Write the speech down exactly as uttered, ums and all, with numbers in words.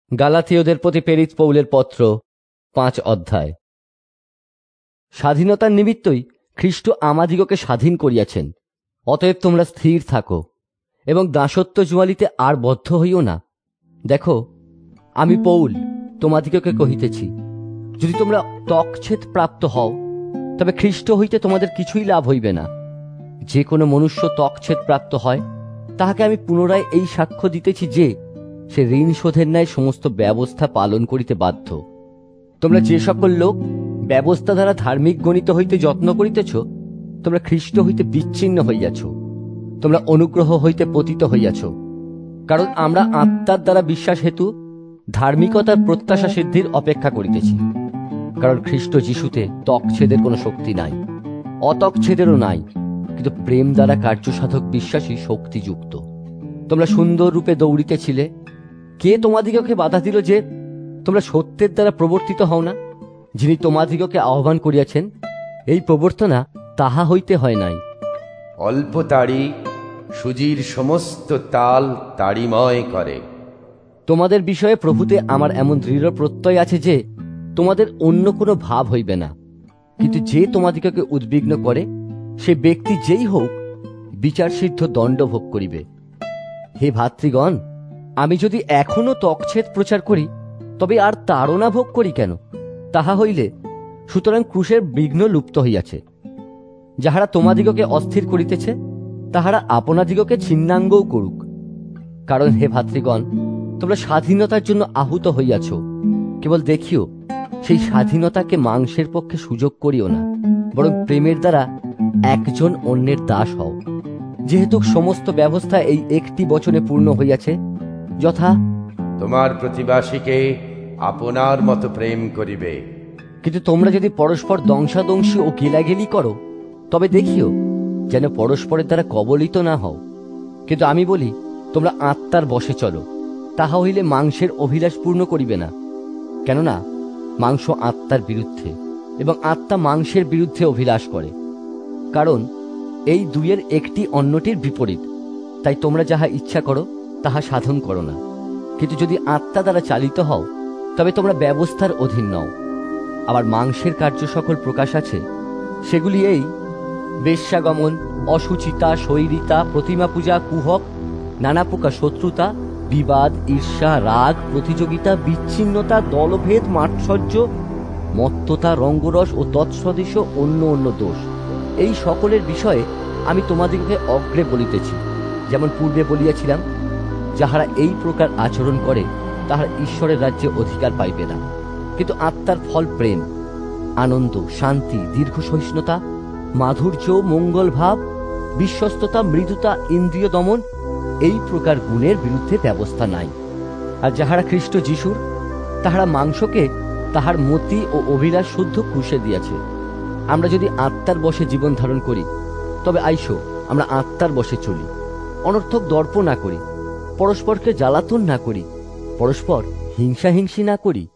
গালাতীয়দের প্রতি প্রেরিত পৌলের পত্র পাঁচ অধ্যায়। স্বাধীনতার নিমিত্তই খ্রিস্ট আমাদিগকে স্বাধীন করিয়াছেন, অতএব তোমরা স্থির থাকো এবং দাসত্ব জুয়ালিতে আর বদ্ধ হইও না। দেখো, আমি পৌল তোমাদিগকে কহিতেছি, যদি তোমরা ত্বকচ্ছেদ প্রাপ্ত হও, তবে খ্রিস্ট হইতে তোমাদের কিছুই লাভ হইবে না। যে কোনো মনুষ্য ত্বকচ্ছেদ প্রাপ্ত হয়, তাহাকে আমি পুনরায় এই সাক্ষ্য দিতেছি যে সে ঋণ শোধের ন্যায় সমস্ত ব্যবস্থা পালন করিতে বাধ্য। তোমরা যে সকল লোক ব্যবস্থা দ্বারা ধার্মিক গণিত হইতে যত্ন করিতেছ, তোমরা খ্রিস্ট হইতে বিচ্ছিন্ন হইয়াছ, তোমরা অনুগ্রহ হইতে পতিত হইয়াছ। কারণ আমরা আত্মার দ্বারা বিশ্বাস হেতু ধার্মিকতার প্রত্যাশা সিদ্ধির অপেক্ষা করিতেছি। কারণ খ্রিস্ট যিশুতে ত্বকচ্ছেদের কোনো শক্তি নাই, অত্বকচ্ছেদেরও নাই, কিন্তু প্রেম দ্বারা কার্যসাধক বিশ্বাসী শক্তিযুক্ত। তোমরা সুন্দর রূপে দৌড়িতেছিলে, কে তোমাদিগকে বাধা দিল যে তোমরা সত্যের দ্বারা প্রবর্তিত হও না? যিনি তোমাদিগকে আহ্বান করিয়াছেন, এই প্রবর্তনা তাহা হইতে হয় নাই। অল্প তাড়ি সুজির সমস্ত তাল তাড়িময় করে। তোমাদের বিষয়ে প্রভুতে আমার এমন দৃঢ় প্রত্যয় আছে যে তোমাদের অন্য কোনো ভাব হইবে না। কিন্তু যে তোমাদিগকে উদ্বিগ্ন করে, সে ব্যক্তি যেই হোক, বিচারসিদ্ধ দণ্ড ভোগ করিবে। হে ভাতৃগণ, আমি যদি এখনো ত্বকচ্ছেদ প্রচার করি, তবে আর তাড়না ভোগ করি কেন? তাহা হইলে সুতরাং ক্রুশের বিঘ্ন লুপ্ত হইয়াছে। যাহারা তোমাদিগকে অস্থির করিতেছে, তাহারা আপনাদিগকে ছিন্নাঙ্গও করুক। কারণ হে ভাতৃগণ, তোমরা স্বাধীনতার জন্য আহুত হইয়াছ। কেবল দেখিও, সেই স্বাধীনতাকে মাংসের পক্ষে সুযোগ করিও না, বরং প্রেমের দ্বারা একজন অন্যের দাস হও। যেহেতু সমস্ত ব্যবস্থা এই একটি বচনে পূর্ণ হইয়াছে, যথা তোমার প্রতিবাসীকে আপনার মতো প্রেম করিবে। কিন্তু তোমরা যদি পরস্পর দংশাদংশী ও গেলাগেলি করো, তবে দেখিও যেন পরস্পরের দ্বারা কবলিত না হও। কিন্তু আমি বলি, তোমরা আত্মার বশে চলো, তাহা হইলে মাংসের অভিলাষ পূর্ণ করিবে না। কেননা মাংস আত্মার বিরুদ্ধে এবং আত্মা মাংসের বিরুদ্ধে অভিলাষ করে। কারণ এই দুইয়ের একটি অন্যটির বিপরীত। তাই তোমরা যাহা ইচ্ছা করো তাহা সাধন করো না। কিন্তু যদি আত্মা দ্বারা চালিত হও, তবে তোমরা ব্যবস্থার অধীন নও। আবার মাংসের কার্য সকল প্রকাশ আছে, সেগুলি এই: বেশ্যাগমন, অসুচিতা, শৈরিতা, প্রতিমা পূজা, কুহক, নানা প্রকার শত্রুতা, বিবাদ, ঈর্ষা, রাগ, প্রতিযোগিতা, বিচ্ছিন্নতা, দলভেদ, মাৎসর্য, মত্ততা, রঙ্গরস ও তৎসদৃশ অন্য অন্য দোষ। এই সকলের বিষয়ে আমি তোমাদিগকে অগ্রে বলিতেছি, যেমন পূর্বে বলিয়াছিলাম, যাহারা এই প্রকার আচরণ করে তাহারা ঈশ্বরের রাজ্যে অধিকার পাইবে না। কিন্তু আত্মার ফল প্রেম, আনন্দ, শান্তি, দীর্ঘ সহিষ্ণুতা, মাধুর্য, মঙ্গল ভাব, বিশ্বস্ততা, মৃদুতা, ইন্দ্রিয় দমন, এই প্রকার গুণের বিরুদ্ধে ব্যবস্থা নাই। আর যাহারা খ্রিস্ট যিশুর, তাহারা মাংসকে তাহার মতি ও অভিলাষ শুদ্ধ ক্রুশে দিয়াছে। আমরা যদি আত্মার বশে জীবন ধারণ করি, তবে আইসো আমরা আত্মার বশে চলি। অনর্থক দর্প না করি, পরস্পরকে জ্বালাতন না করি, পরস্পর হিংসাহিংসি না করি।